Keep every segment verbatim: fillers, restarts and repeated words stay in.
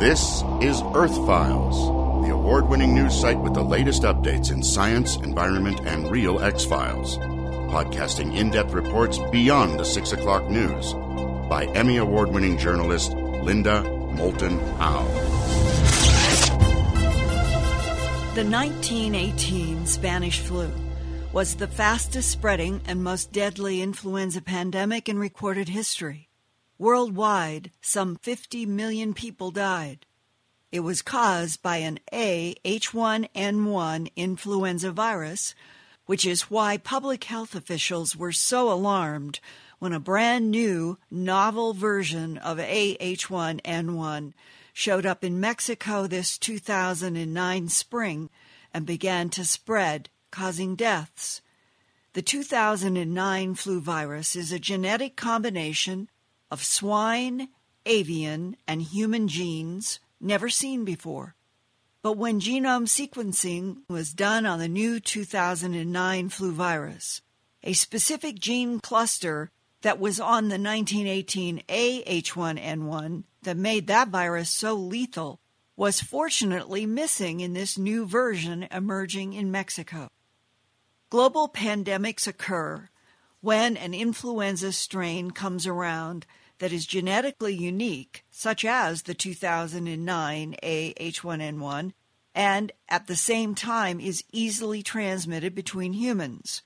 This is Earth Files, the award-winning news site with the latest updates in science, environment, and real X-Files. Podcasting in-depth reports beyond the six o'clock news by Emmy Award-winning journalist Linda Moulton Howe. The nineteen eighteen Spanish flu was the fastest spreading and most deadly influenza pandemic in recorded history. Worldwide, some fifty million people died. It was caused by an A H one N one influenza virus, which is why public health officials were so alarmed when a brand new, novel version of A H one N one showed up in Mexico this two thousand nine spring and began to spread, causing deaths. The two thousand nine flu virus is a genetic combination of swine, avian, and human genes never seen before. But when genome sequencing was done on the new two thousand nine flu virus, a specific gene cluster that was on the nineteen eighteen A H one N one that made that virus so lethal was fortunately missing in this new version emerging in Mexico. Global pandemics occur when an influenza strain comes around that is genetically unique, such as the two thousand nine A H one N one, and at the same time is easily transmitted between humans.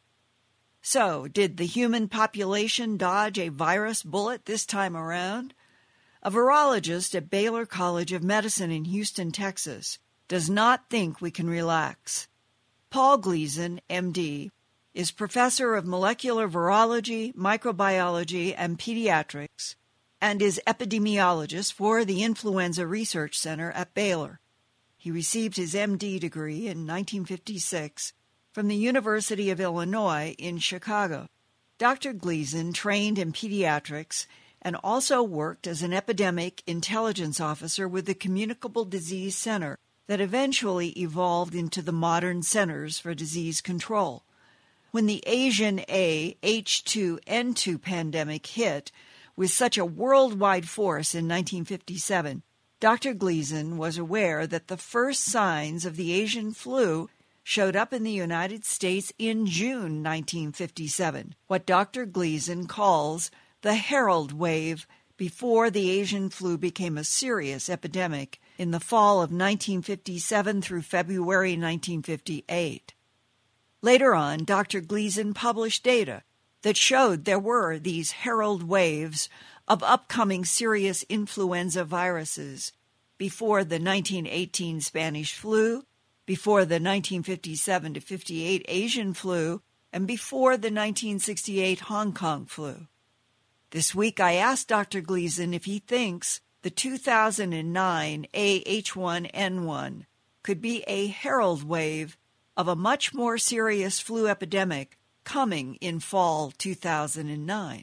So, did the human population dodge a virus bullet this time around? A virologist at Baylor College of Medicine in Houston, Texas, does not think we can relax. Paul Gleason, M D, is professor of molecular virology, microbiology, and pediatrics, and is epidemiologist for the Influenza Research Center at Baylor. He received his M D degree in nineteen fifty-six from the University of Illinois in Chicago. Doctor Gleason trained in pediatrics and also worked as an epidemic intelligence officer with the Communicable Disease Center that eventually evolved into the modern Centers for Disease Control. When the Asian A H two N two pandemic hit with such a worldwide force in nineteen fifty-seven, Doctor Gleason was aware that the first signs of the Asian flu showed up in the United States in June nineteen fifty-seven, what Doctor Gleason calls the Herald Wave, before the Asian flu became a serious epidemic in the fall of nineteen fifty-seven through February nineteen fifty-eight. Later on, Doctor Gleason published data that showed there were these herald waves of upcoming serious influenza viruses before the nineteen eighteen Spanish flu, before the nineteen fifty-seven to fifty-eight Asian flu, and before the nineteen sixty-eight Hong Kong flu. This week I asked Doctor Gleason if he thinks the two thousand nine A H one N one could be a herald wave of a much more serious flu epidemic coming in fall two thousand nine.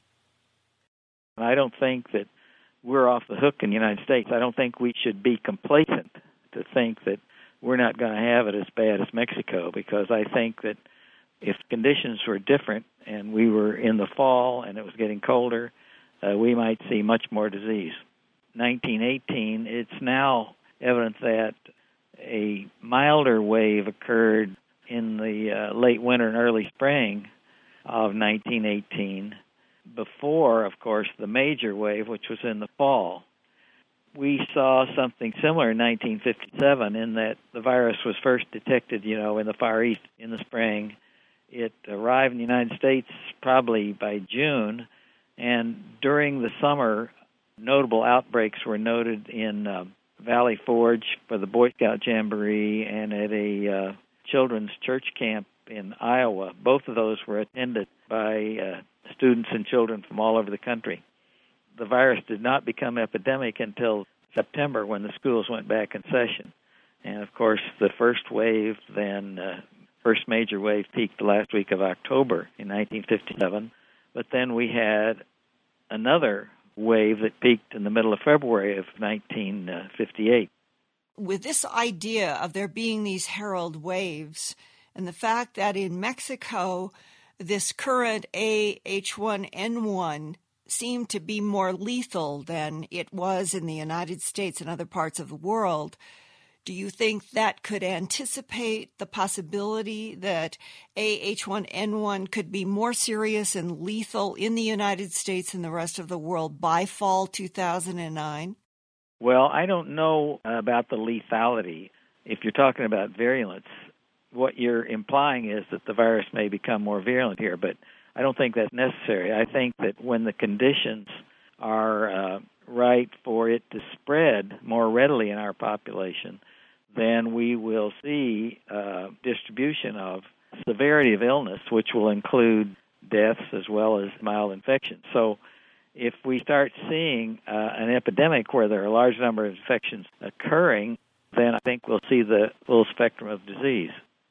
I don't think that we're off the hook in the United States. I don't think we should be complacent to think that we're not going to have it as bad as Mexico, because I think that if conditions were different and we were in the fall and it was getting colder, uh, we might see much more disease. nineteen eighteen, it's now evident that a milder wave occurred in the uh, late winter and early spring of nineteen eighteen, before, of course, the major wave, which was in the fall. We saw something similar in nineteen fifty-seven in that the virus was first detected, you know, in the Far East in the spring. It arrived in the United States probably by June, and during the summer, notable outbreaks were noted in uh, Valley Forge for the Boy Scout Jamboree and at a uh, children's church camp in Iowa. Both of those were attended by uh, students and children from all over the country. The virus did not become epidemic until September, when the schools went back in session. And, of course, the first wave, then uh, first major wave, peaked the last week of October in nineteen fifty-seven. But then we had another wave that peaked in the middle of February of nineteen fifty-eight. With this idea of there being these herald waves, and the fact that in Mexico, this current A H one N one seem to be more lethal than it was in the United States and other parts of the world. Do you think that could anticipate the possibility that A H one N one could be more serious and lethal in the United States and the rest of the world by fall two thousand nine? Well, I don't know about the lethality. If you're talking about virulence, what you're implying is that the virus may become more virulent here, but I don't think that's necessary. I think that when the conditions are uh, right for it to spread more readily in our population, then we will see uh, distribution of severity of illness, which will include deaths as well as mild infections. So if we start seeing uh, an epidemic where there are a large number of infections occurring, then I think we'll see the full spectrum of disease.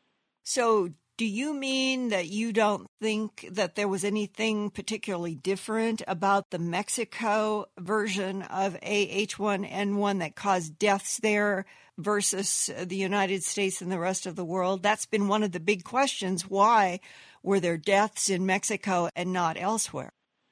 So do you mean that you don't think that there was anything particularly different about the Mexico version of A H one N one that caused deaths there versus the United States and the rest of the world? That's been one of the big questions. Why were there deaths in Mexico and not elsewhere?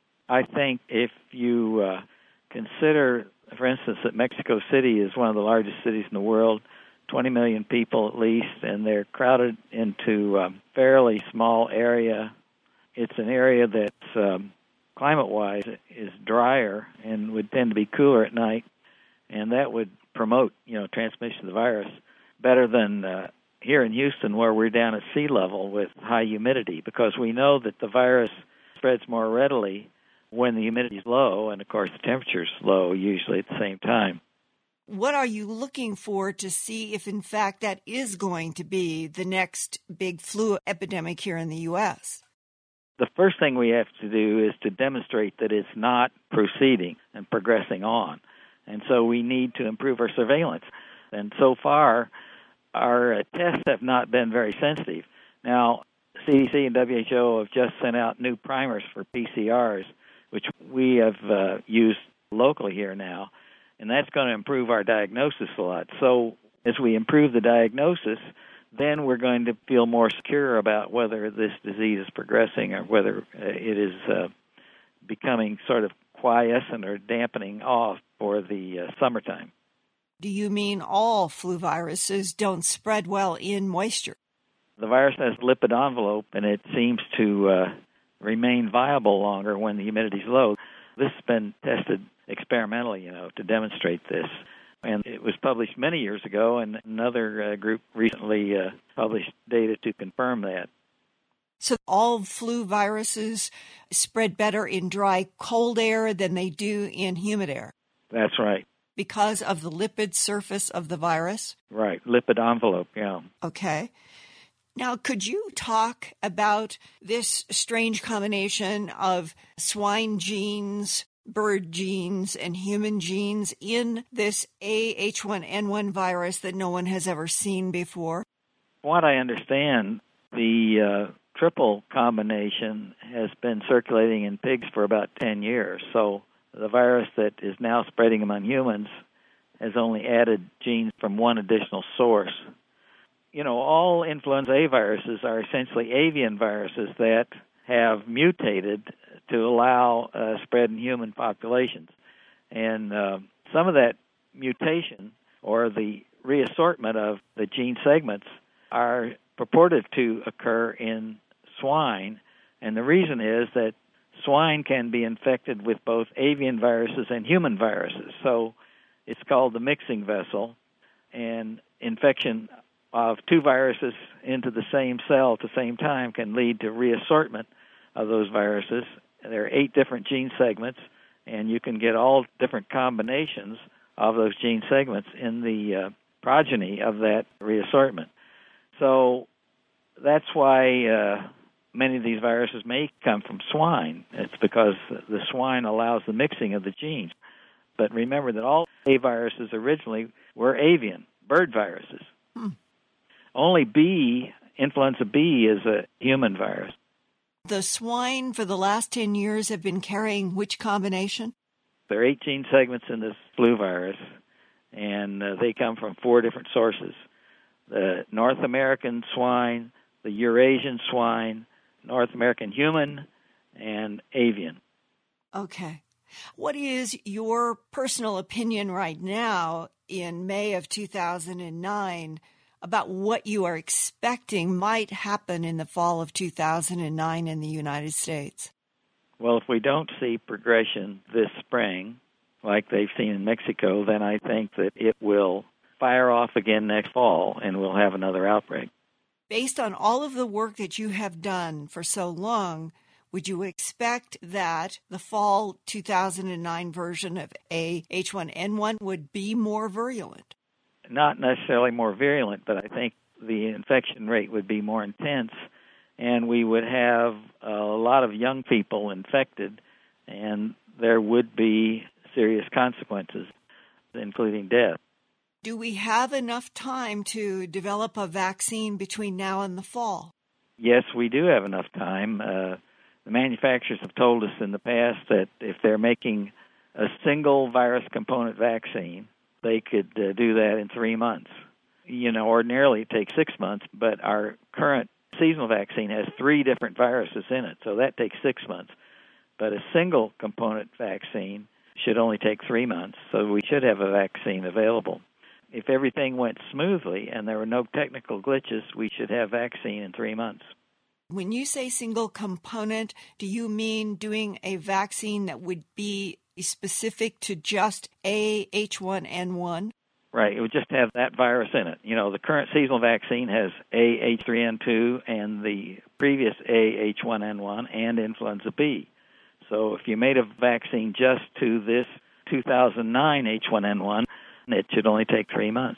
I think if you uh, consider, for instance, that Mexico City is one of the largest cities in the world, twenty million people at least, and they're crowded into a fairly small area. It's an area that's um, climate-wise is drier and would tend to be cooler at night, and that would promote, you know, transmission of the virus better than uh, here in Houston, where we're down at sea level with high humidity, because we know that the virus spreads more readily when the humidity is low, and of course the temperature's low usually at the same time. What are you looking for to see if, in fact, that is going to be the next big flu epidemic here in the U S? The first thing we have to do is to demonstrate that it's not proceeding and progressing on. And so we need to improve our surveillance. And so far, our uh, tests have not been very sensitive. Now, C D C and W H O have just sent out new primers for P C Rs, which we have uh, used locally here now. And that's going to improve our diagnosis a lot. So as we improve the diagnosis, then we're going to feel more secure about whether this disease is progressing or whether uh, it is uh, becoming sort of quiescent or dampening off for the uh, summertime. Do you mean all flu viruses don't spread well in moisture? The virus has a lipid envelope, and it seems to uh, remain viable longer when the humidity is low. This has been tested experimentally, you know, to demonstrate this. And it was published many years ago, and another uh, group recently uh, published data to confirm that. So all flu viruses spread better in dry, cold air than they do in humid air? That's right. Because of the lipid surface of the virus? Right, lipid envelope, yeah. Okay. Now, could you talk about this strange combination of swine genes, bird genes, and human genes in this A H one N one virus that no one has ever seen before? From what I understand, the uh, triple combination has been circulating in pigs for about ten years. So the virus that is now spreading among humans has only added genes from one additional source. You know, all influenza A viruses are essentially avian viruses that have mutated to allow uh, spread in human populations. And uh, some of that mutation or the reassortment of the gene segments are purported to occur in swine. And the reason is that swine can be infected with both avian viruses and human viruses. So it's called the mixing vessel. And infection of two viruses into the same cell at the same time can lead to reassortment of those viruses. There are eight different gene segments, and you can get all different combinations of those gene segments in the uh, progeny of that reassortment. So that's why uh, many of these viruses may come from swine. It's because the swine allows the mixing of the genes. But remember that all A viruses originally were avian, bird viruses. Hmm. Only B, influenza B, is a human virus. The swine for the last ten years have been carrying which combination? There are eight gene segments in this flu virus, and uh, they come from four different sources. The North American swine, the Eurasian swine, North American human, and avian. Okay. What is your personal opinion right now in May of two thousand nine about what you are expecting might happen in the fall of two thousand nine in the United States? Well, if we don't see progression this spring, like they've seen in Mexico, then I think that it will fire off again next fall and we'll have another outbreak. Based on all of the work that you have done for so long, would you expect that the fall two thousand nine version of A H one N one would be more virulent? Not necessarily more virulent, but I think the infection rate would be more intense, and we would have a lot of young people infected, and there would be serious consequences, including death. Do we have enough time to develop a vaccine between now and the fall? Yes, we do have enough time. Uh, the manufacturers have told us in the past that if they're making a single virus component vaccine, they could uh, do that in three months. You know, ordinarily it takes six months, but our current seasonal vaccine has three different viruses in it, so that takes six months. But a single component vaccine should only take three months, so we should have a vaccine available. If everything went smoothly and there were no technical glitches, we should have vaccine in three months. When you say single component, do you mean doing a vaccine that would be specific to just A H one N one? Right. It would just have that virus in it. You know, the current seasonal vaccine has A H three N two and the previous A H one N one and influenza B. So if you made a vaccine just to this two thousand nine H one N one, it should only take three months.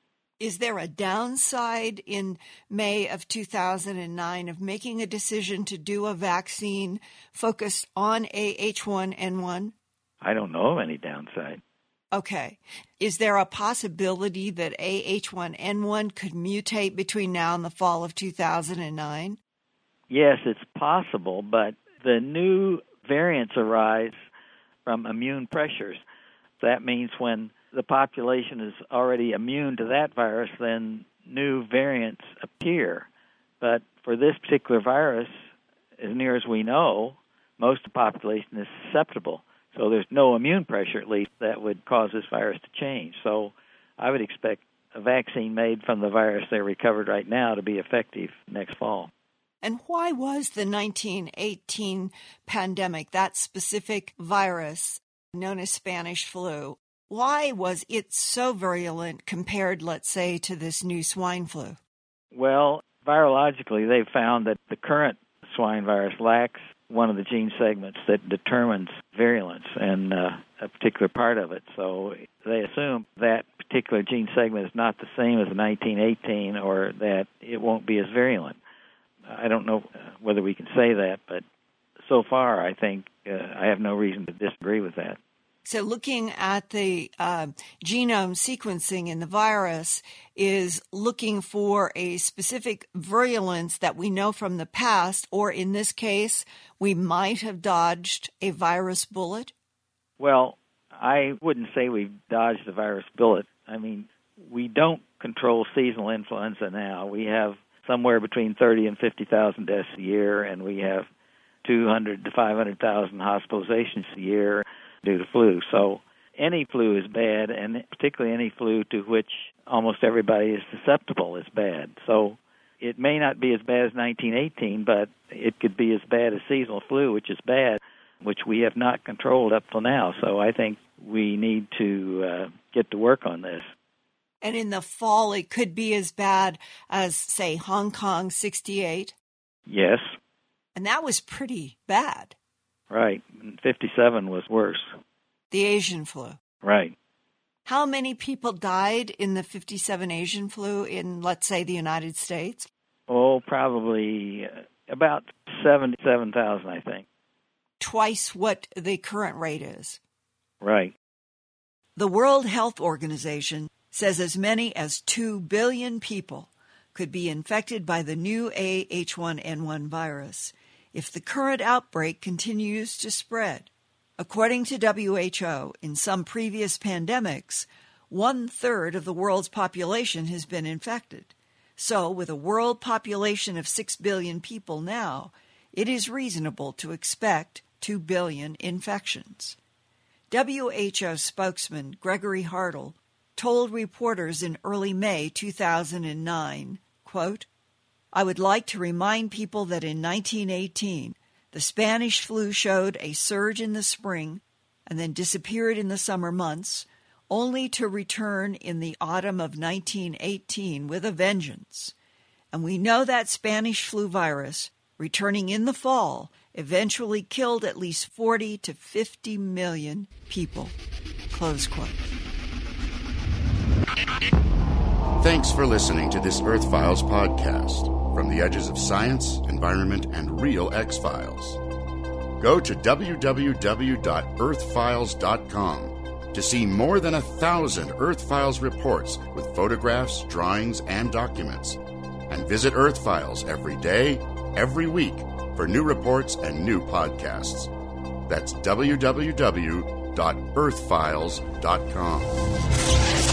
Is there a downside in May of two thousand nine of making a decision to do a vaccine focused on A H one N one? I don't know of any downside. Okay. Is there a possibility that A H one N one could mutate between now and the fall of two thousand nine? Yes, it's possible, but the new variants arise from immune pressures. That means when the population is already immune to that virus, then new variants appear. But for this particular virus, as near as we know, most of the population is susceptible. So there's no immune pressure, at least, that would cause this virus to change. So I would expect a vaccine made from the virus they recovered right now to be effective next fall. And why was the nineteen eighteen pandemic, that specific virus known as Spanish flu, why was it so virulent compared, let's say, to this new swine flu? Well, virologically, they've found that the current swine virus lacks one of the gene segments that determines virulence and uh, a particular part of it. So they assume that particular gene segment is not the same as the nineteen eighteen or that it won't be as virulent. I don't know whether we can say that, but so far I think uh, I have no reason to disagree with that. So looking at the uh, genome sequencing in the virus is looking for a specific virulence that we know from the past, or in this case, we might have dodged a virus bullet? Well, I wouldn't say we've dodged a virus bullet. I mean, we don't control seasonal influenza now. We have somewhere between thirty and fifty thousand deaths a year, and we have two hundred to five hundred thousand hospitalizations a year due to flu. So any flu is bad, and particularly any flu to which almost everybody is susceptible is bad. So it may not be as bad as nineteen eighteen, but it could be as bad as seasonal flu, which is bad, which we have not controlled up till now. So I think we need to uh, get to work on this. And in the fall, it could be as bad as, say, Hong Kong sixty-eight? Yes. And that was pretty bad. Right. fifty-seven was worse. The Asian flu. Right. How many people died in the fifty-seven Asian flu in, let's say, the United States? Oh, probably about seventy-seven thousand, I think. Twice what the current rate is. Right. The World Health Organization says as many as two billion people could be infected by the new A H one N one virus if the current outbreak continues to spread. According to W H O, in some previous pandemics, one-third of the world's population has been infected. So, with a world population of six billion people now, it is reasonable to expect two billion infections. W H O spokesman Gregory Hartle told reporters in early May two thousand nine, quote, "I would like to remind people that in nineteen eighteen, the Spanish flu showed a surge in the spring and then disappeared in the summer months, only to return in the autumn of nineteen eighteen with a vengeance. And we know that Spanish flu virus, returning in the fall, eventually killed at least forty to fifty million people." Close quote. Thanks for listening to this Earth Files podcast from the edges of science, environment, and real X-Files. Go to w w w dot earth files dot com to see more than a thousand Earth Files reports with photographs, drawings, and documents. And visit Earth Files every day, every week, for new reports and new podcasts. That's w w w dot earth files dot com.